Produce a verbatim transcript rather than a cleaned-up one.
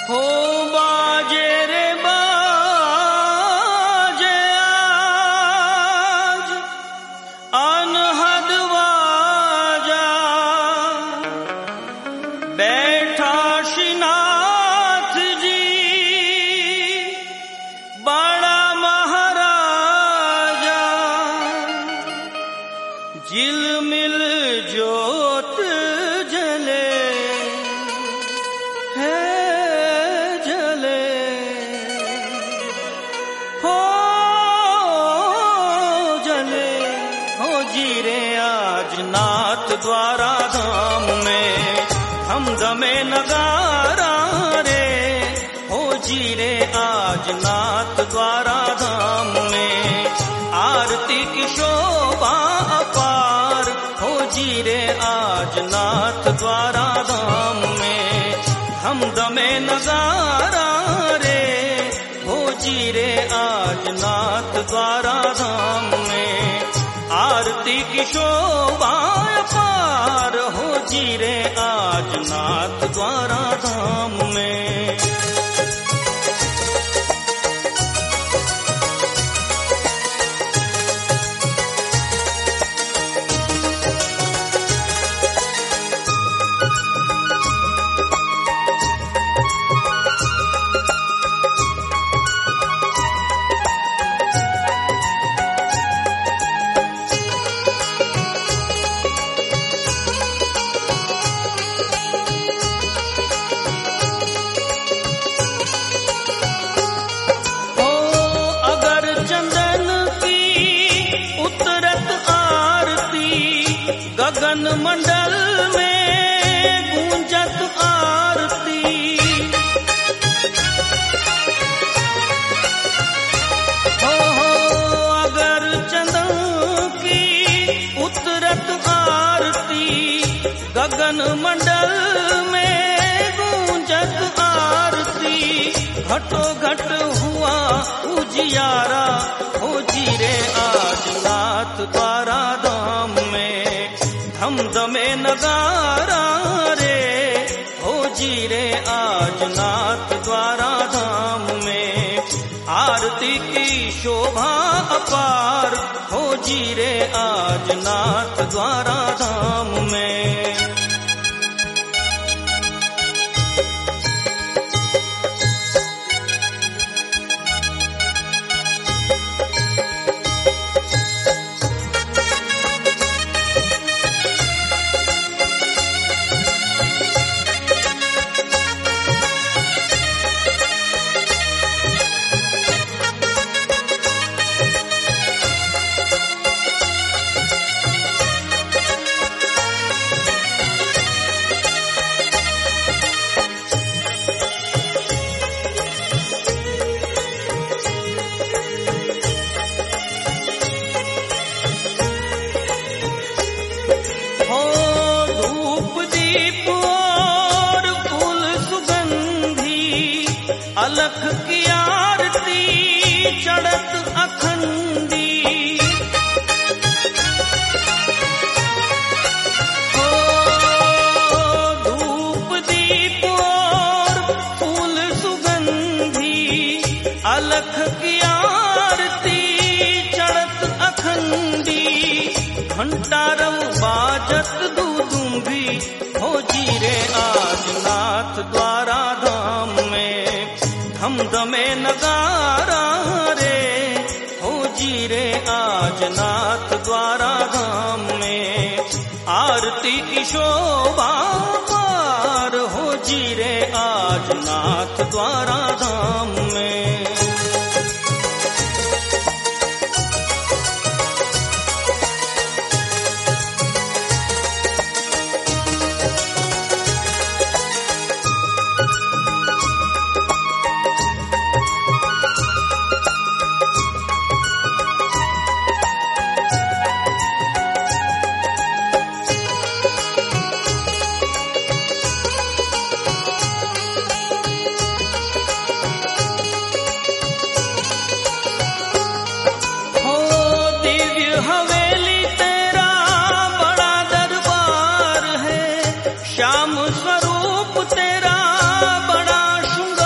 हो बाजे रे बाजे आज अनहद वाजा, बैठा श्रीनाथ जी बड़ा महाराजा, झिलमिल ज्योत जले है जले, हो जले हो जीरे आज नाथ द्वारा धाम में हम दमे नगारा रे, हो जीरे आज नाथ द्वारा धाम में आरती की शोभा अपार, हो जीरे आज नाथ द्वारा धाम में हम दमे नगारा रे, हो जीरे आज नाथ द्वारा धाम में आरती की शोभा अपार, हो जीरे आज नाथ द्वारा धाम में। गगन मंडल में गूंजत आरती, हो हो अगर चंदन की उतरत आरती, गगन मंडल में गूंजत आरती, घटो घट हुआ उजियारा, हो जीरे आज नाथ द्वारा धाम में हम दमे नगारा रे, हो जीरे आज नाथ द्वारा धाम में आरती की शोभा अपार, हो जीरे आज नाथ द्वारा धाम में। अलख की आरती चढ़त अखंडी, हो धूप दीप और फूल सुगंधी, अलख की आरती चढ़त अखंडी, घंटारव बाजत दूदुम्भी, हो जीरे आज नाथ द्वारा धाम में हम दमे नगारा रे, हो जीरे आज नाथ द्वारा धाम में आरती की शोभा पार, हो जीरे आज नाथ द्वारा धाम में। श्याम स्वरूप तेरा बड़ा श्रृंगार